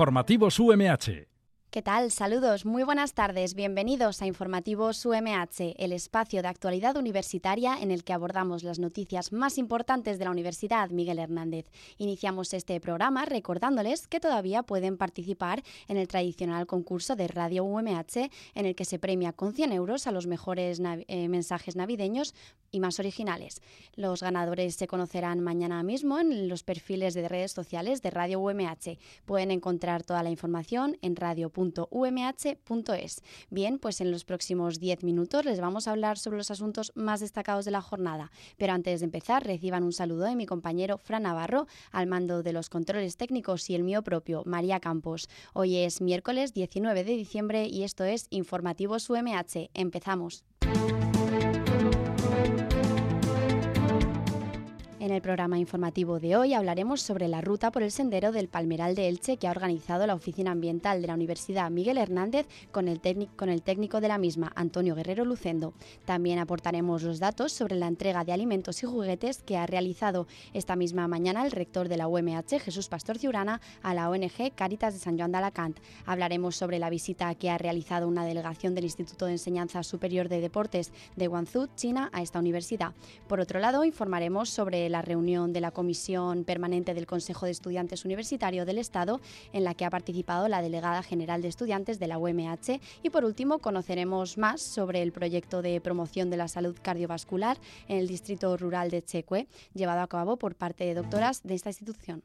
Informativos UMH. ¿Qué tal? Saludos, muy buenas tardes. Bienvenidos a Informativos UMH, el espacio de actualidad universitaria en el que abordamos las noticias más importantes de la Universidad Miguel Hernández. Iniciamos este programa recordándoles que todavía pueden participar en el tradicional concurso de Radio UMH, en el que se premia con 100 euros a los mejores mensajes navideños y más originales. Los ganadores se conocerán mañana mismo en los perfiles de redes sociales de Radio UMH. Pueden encontrar toda la información en radio.umh.es. Bien, pues en los próximos 10 minutos les vamos a hablar sobre los asuntos más destacados de la jornada. Pero antes de empezar, reciban un saludo de mi compañero Fran Navarro, al mando de los controles técnicos, y el mío propio, María Campos. Hoy es miércoles 19 de diciembre y esto es Informativos UMH. Empezamos. En el programa informativo de hoy hablaremos sobre la ruta por el sendero del Palmeral de Elche que ha organizado la Oficina Ambiental de la Universidad Miguel Hernández con el técnico de la misma, Antonio Guerrero Lucendo. También aportaremos los datos sobre la entrega de alimentos y juguetes que ha realizado esta misma mañana el rector de la UMH, Jesús Pastor Ciurana, a la ONG Càritas de Sant Joan d'Alacant. Hablaremos sobre la visita que ha realizado una delegación del Instituto de Enseñanza Superior de Deportes de Guangzhou, China, a esta universidad. Por otro lado, informaremos sobre la reunión de la Comisión Permanente del Consejo de Estudiantes Universitario del Estado, en la que ha participado la Delegada General de Estudiantes de la UMH. Y por último, conoceremos más sobre el proyecto de promoción de la salud cardiovascular en el Distrito Rural de Checue, llevado a cabo por parte de doctoras de esta institución.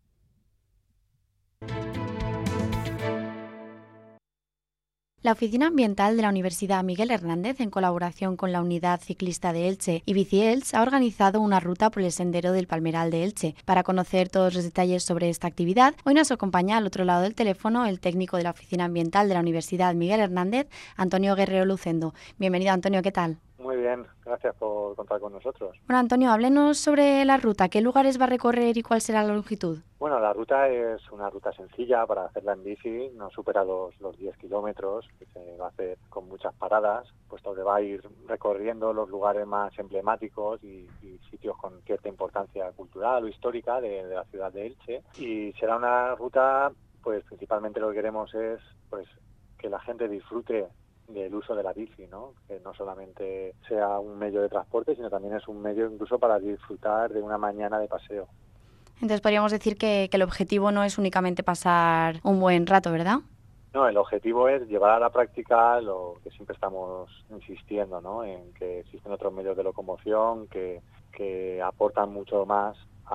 La Oficina Ambiental de la Universidad Miguel Hernández, en colaboración con la Unidad Ciclista de Elche y BiciElch, ha organizado una ruta por el sendero del Palmeral de Elche. Para conocer todos los detalles sobre esta actividad, hoy nos acompaña al otro lado del teléfono el técnico de la Oficina Ambiental de la Universidad Miguel Hernández, Antonio Guerrero Lucendo. Bienvenido, Antonio, ¿qué tal? Muy bien, gracias por contar con nosotros. Bueno, Antonio, háblenos sobre la ruta. ¿Qué lugares va a recorrer y cuál será la longitud? Bueno, la ruta es una ruta sencilla para hacerla en bici, no supera los 10 kilómetros, que se va a hacer con muchas paradas, puesto que va a ir recorriendo los lugares más emblemáticos y sitios con cierta importancia cultural o histórica de la ciudad de Elche. Y será una ruta, pues principalmente lo que queremos es pues que la gente disfrute del uso de la bici, ¿no? Que no solamente sea un medio de transporte, sino también es un medio incluso para disfrutar de una mañana de paseo. Entonces podríamos decir que el objetivo no es únicamente pasar un buen rato, ¿verdad? No, el objetivo es llevar a la práctica lo que siempre estamos insistiendo, ¿no? En que existen otros medios de locomoción que aportan mucho más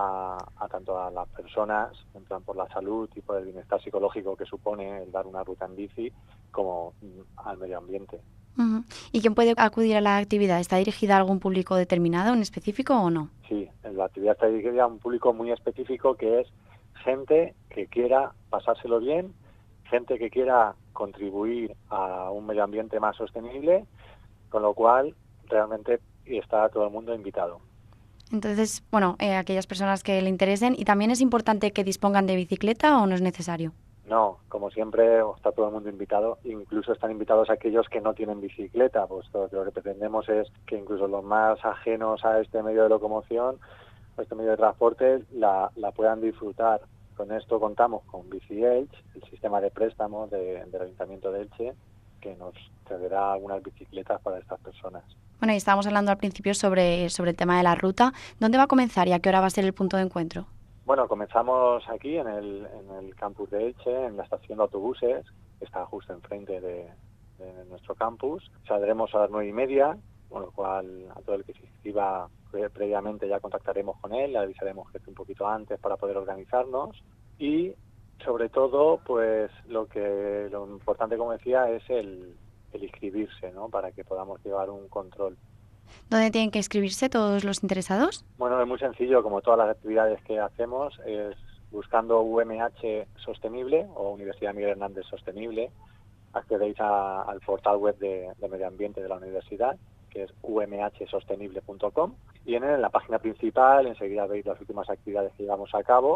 a tanto a las personas, en plan por la salud y por el bienestar psicológico que supone el dar una ruta en bici, como al medio ambiente. Uh-huh. ¿Y quién puede acudir a la actividad? ¿Está dirigida a algún público determinado, en específico o no? Sí, la actividad está dirigida a un público muy específico, que es gente que quiera pasárselo bien, gente que quiera contribuir a un medio ambiente más sostenible, con lo cual realmente está todo el mundo invitado. Entonces, bueno, aquellas personas que le interesen. ¿Y también es importante que dispongan de bicicleta o no es necesario? No, como siempre está todo el mundo invitado, incluso están invitados aquellos que no tienen bicicleta, pues lo que pretendemos es que incluso los más ajenos a este medio de locomoción, a este medio de transporte, la puedan disfrutar. Con esto contamos con BiciElch, el sistema de préstamos del Ayuntamiento de Elche, que nos cederá algunas bicicletas para estas personas. Bueno, y estábamos hablando al principio sobre el tema de la ruta. ¿Dónde va a comenzar y a qué hora va a ser el punto de encuentro? Bueno, comenzamos aquí en el campus de Elche, en la estación de autobuses, que está justo enfrente de nuestro campus. Saldremos a las 9:30, con lo cual a todo el que se inscriba previamente ya contactaremos con él, le avisaremos que esté un poquito antes para poder organizarnos. Y sobre todo, pues lo importante, como decía, es el inscribirse, ¿no? Para que podamos llevar un control. ¿Dónde tienen que inscribirse todos los interesados? Bueno, es muy sencillo, como todas las actividades que hacemos, es buscando UMH Sostenible o Universidad Miguel Hernández Sostenible. Accedéis al portal web de medio ambiente de la universidad, que es umhsostenible.com, y en la página principal enseguida veis las últimas actividades que llevamos a cabo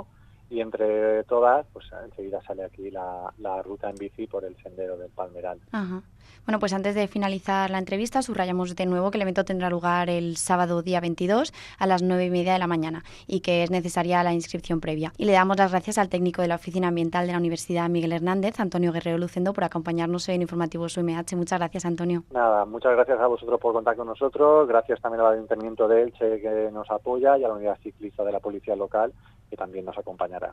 y entre todas, pues enseguida sale aquí la ruta en bici por el sendero del Palmeral. Ajá. Bueno, pues antes de finalizar la entrevista, subrayamos de nuevo que el evento tendrá lugar el sábado día 22 a las 9:30 de la mañana y que es necesaria la inscripción previa. Y le damos las gracias al técnico de la Oficina Ambiental de la Universidad Miguel Hernández, Antonio Guerrero Lucendo, por acompañarnos hoy en Informativos UMH. Muchas gracias, Antonio. Nada, muchas gracias a vosotros por contar con nosotros, gracias también al Ayuntamiento de Elche que nos apoya y a la Unidad Ciclista de la Policía Local que también nos acompañará.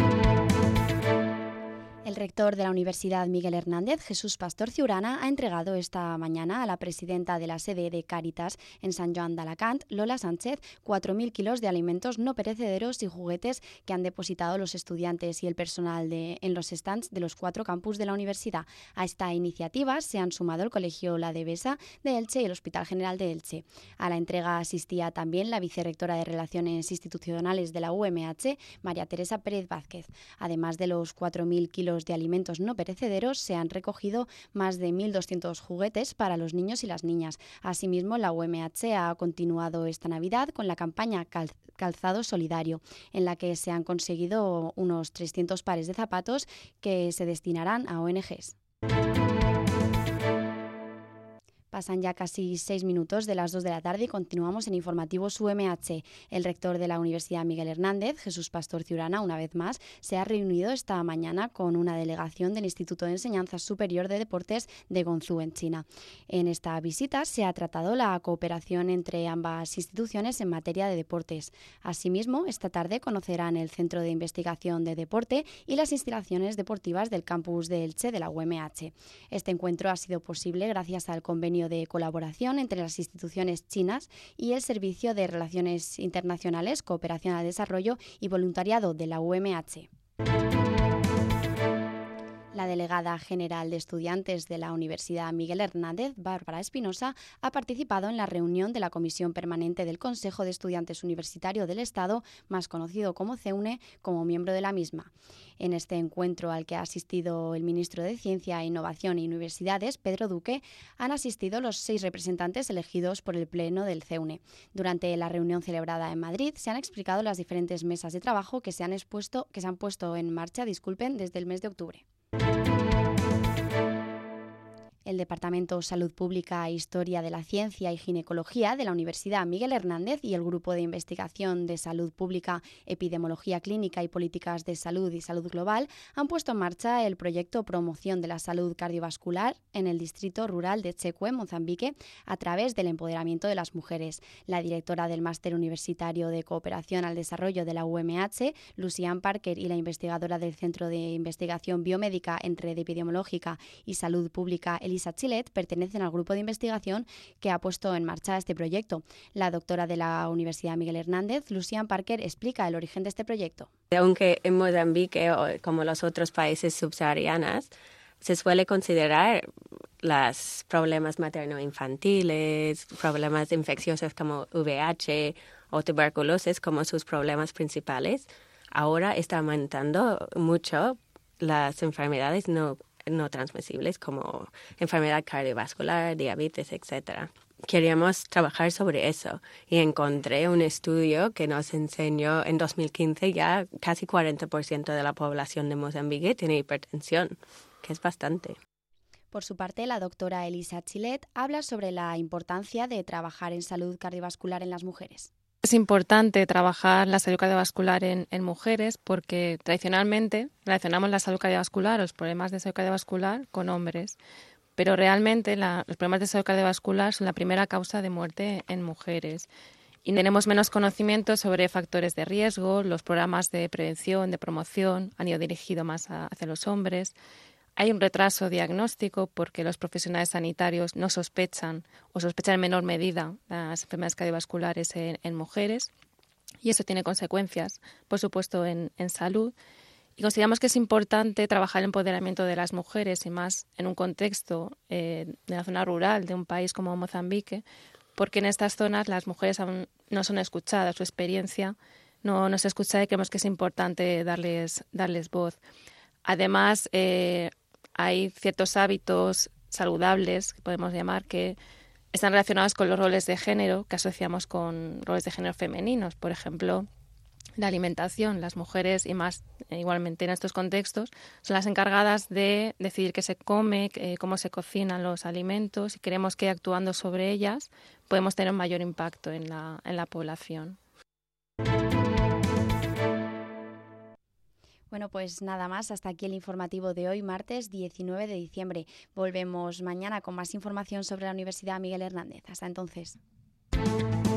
El rector de la Universidad Miguel Hernández, Jesús Pastor Ciurana, ha entregado esta mañana a la presidenta de la sede de Cáritas en Sant Joan d'Alacant, Lola Sánchez, 4.000 kilos de alimentos no perecederos y juguetes que han depositado los estudiantes y el personal en los stands de los 4 campus de la universidad. A esta iniciativa se han sumado el Colegio La Devesa de Elche y el Hospital General de Elche. A la entrega asistía también la vicerrectora de Relaciones Institucionales de la UMH, María Teresa Pérez Vázquez. Además de los 4.000 kilos de alimentos no perecederos, se han recogido más de 1.200 juguetes para los niños y las niñas. Asimismo, la UMH ha continuado esta Navidad con la campaña Calzado Solidario, en la que se han conseguido unos 300 pares de zapatos que se destinarán a ONGs. Pasan ya casi 6 minutos de las 2 de la tarde y continuamos en Informativos UMH. El rector de la Universidad Miguel Hernández, Jesús Pastor Ciurana, una vez más, se ha reunido esta mañana con una delegación del Instituto de Enseñanza Superior de Deportes de Guangzhou, en China. En esta visita se ha tratado la cooperación entre ambas instituciones en materia de deportes. Asimismo, esta tarde conocerán el Centro de Investigación de Deporte y las instalaciones deportivas del campus de Elche de la UMH. Este encuentro ha sido posible gracias al convenio de colaboración entre las instituciones chinas y el Servicio de Relaciones Internacionales, Cooperación al Desarrollo y Voluntariado de la UMH. La delegada general de estudiantes de la Universidad Miguel Hernández, Bárbara Espinosa, ha participado en la reunión de la Comisión Permanente del Consejo de Estudiantes Universitario del Estado, más conocido como CEUNE, como miembro de la misma. En este encuentro al que ha asistido el ministro de Ciencia, Innovación y Universidades, Pedro Duque, han asistido los 6 representantes elegidos por el Pleno del CEUNE. Durante la reunión celebrada en Madrid se han explicado las diferentes mesas de trabajo que se han puesto en marcha, desde el mes de octubre. El Departamento Salud Pública, Historia de la Ciencia y Ginecología de la Universidad Miguel Hernández y el Grupo de Investigación de Salud Pública, Epidemiología Clínica y Políticas de Salud y Salud Global han puesto en marcha el proyecto Promoción de la Salud Cardiovascular en el Distrito Rural de Checue, Mozambique, a través del empoderamiento de las mujeres. La directora del Máster Universitario de Cooperación al Desarrollo de la UMH, Lucian Parker, y la investigadora del Centro de Investigación Biomédica en Red Epidemiológica y Salud Pública, Elisa Chilet, pertenecen al grupo de investigación que ha puesto en marcha este proyecto. La doctora de la Universidad Miguel Hernández, Lucian Parker, explica el origen de este proyecto. Aunque en Mozambique, como los otros países subsaharianos, se suele considerar los problemas materno-infantiles, problemas infecciosos como VIH o tuberculosis como sus problemas principales, ahora está aumentando mucho las enfermedades no transmisibles como enfermedad cardiovascular, diabetes, etc. Queríamos trabajar sobre eso y encontré un estudio que nos enseñó en 2015 ya casi 40% de la población de Mozambique tiene hipertensión, que es bastante. Por su parte, la doctora Elisa Chilet habla sobre la importancia de trabajar en salud cardiovascular en las mujeres. Es importante trabajar la salud cardiovascular en mujeres porque tradicionalmente relacionamos la salud cardiovascular, los problemas de salud cardiovascular con hombres, pero realmente los problemas de salud cardiovascular son la primera causa de muerte en mujeres y tenemos menos conocimiento sobre factores de riesgo, los programas de prevención, de promoción han ido dirigidos más hacia los hombres. Hay un retraso diagnóstico porque los profesionales sanitarios no sospechan o sospechan en menor medida las enfermedades cardiovasculares en mujeres y eso tiene consecuencias, por supuesto, en salud. Y consideramos que es importante trabajar el empoderamiento de las mujeres y más en un contexto de la zona rural de un país como Mozambique, porque en estas zonas las mujeres aún no son escuchadas, su experiencia no se escucha y creemos que es importante darles voz. Además, hay ciertos hábitos saludables, que podemos llamar, que están relacionados con los roles de género que asociamos con roles de género femeninos. Por ejemplo, la alimentación. Las mujeres, y más igualmente en estos contextos, son las encargadas de decidir qué se come, cómo se cocinan los alimentos, y creemos que actuando sobre ellas podemos tener un mayor impacto en la población. Bueno, pues nada más, hasta aquí el informativo de hoy, martes 19 de diciembre. Volvemos mañana con más información sobre la Universidad Miguel Hernández. Hasta entonces.